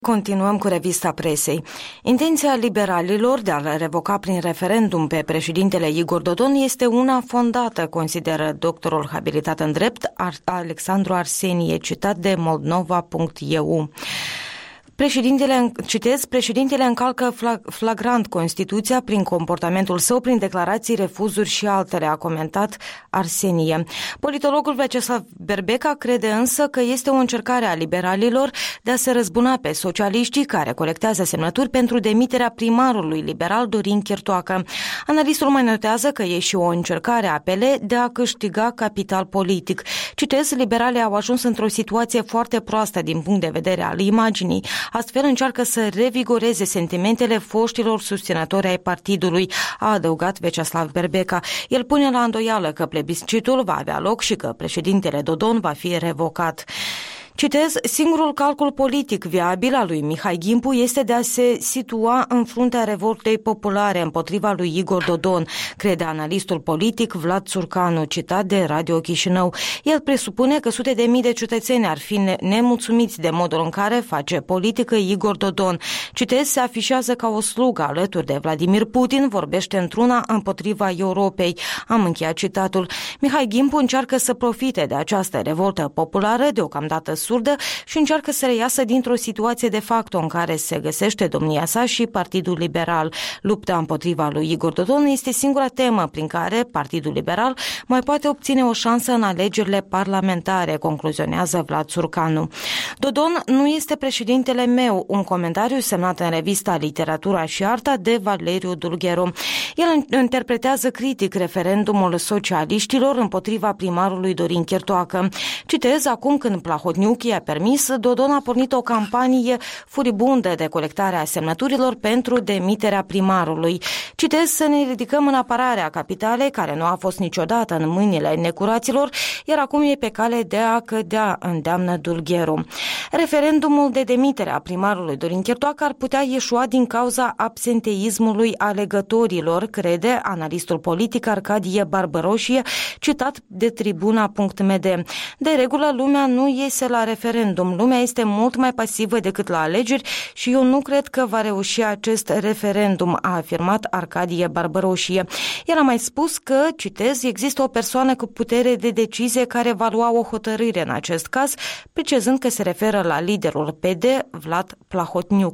Continuăm cu revista presei. Intenția liberalilor de a-l revoca prin referendum pe președintele Igor Dodon este una fondată, consideră doctorul habilitat în drept Alexandru Arsenie, citat de moldnova.eu. Președintele încalcă flagrant Constituția prin comportamentul său, prin declarații, refuzuri și altele, a comentat Arsenie. Politologul Vyacheslav Berbeca crede însă că este o încercare a liberalilor de a se răzbuna pe socialiștii care colectează semnături pentru demiterea primarului liberal Dorin Chirtoacă. Analistul mai notează că e și o încercare a APL de a câștiga capital politic. Citez, liberalii au ajuns într-o situație foarte proastă din punct de vedere al imaginii. Astfel încearcă să revigoreze sentimentele foștilor susținători ai partidului, a adăugat Vyacheslav Berbeca. El pune la îndoială că plebiscitul va avea loc și că președintele Dodon va fi revocat. Citez, singurul calcul politic viabil al lui Mihai Gimpu este de a se situa în fruntea revoltei populare împotriva lui Igor Dodon, crede analistul politic Vlad Țurcanu, citat de Radio Chișinău. El presupune că sute de mii de cetățeni ar fi nemulțumiți de modul în care face politică Igor Dodon. Citez, se afișează ca o slugă alături de Vladimir Putin, vorbește într-una împotriva Europei. Am încheiat citatul. Mihai Gimpu încearcă să profite de această revoltă populară, deocamdată surdă, și încearcă să reiasă dintr-o situație de facto în care se găsește domnia sa și Partidul Liberal. Lupta împotriva lui Igor Dodon este singura temă prin care Partidul Liberal mai poate obține o șansă în alegerile parlamentare, concluzionează Vlad Țurcanu. Dodon nu este președintele meu, un comentariu semnat în revista Literatura și Arta de Valeriu Dulgheru. El interpretează critic referendumul socialiștilor împotriva primarului Dorin Chirtoacă. Citez, acum când Plahotniuc i-a permis, Dodon a pornit o campanie furibundă de colectare a semnăturilor pentru demiterea primarului. Citez, să ne ridicăm în apărarea capitalei, care nu a fost niciodată în mâinile necuraților, iar acum e pe cale de a cădea, îndeamnă Dulgheru. Referendumul de demitere a primarului Dorin Chirtoacă ar putea ieșua din cauza absenteismului alegătorilor, crede analistul politic Arcadie Barbăroșie, citat de tribuna.md. De regulă, lumea nu iese la referendum. Lumea este mult mai pasivă decât la alegeri și eu nu cred că va reuși acest referendum, a afirmat Arcadie Barbăroșie. El a mai spus că, citez, există o persoană cu putere de decizie care va lua o hotărâre în acest caz, precizând că se referă la liderul PD, Vlad Plahotniuc.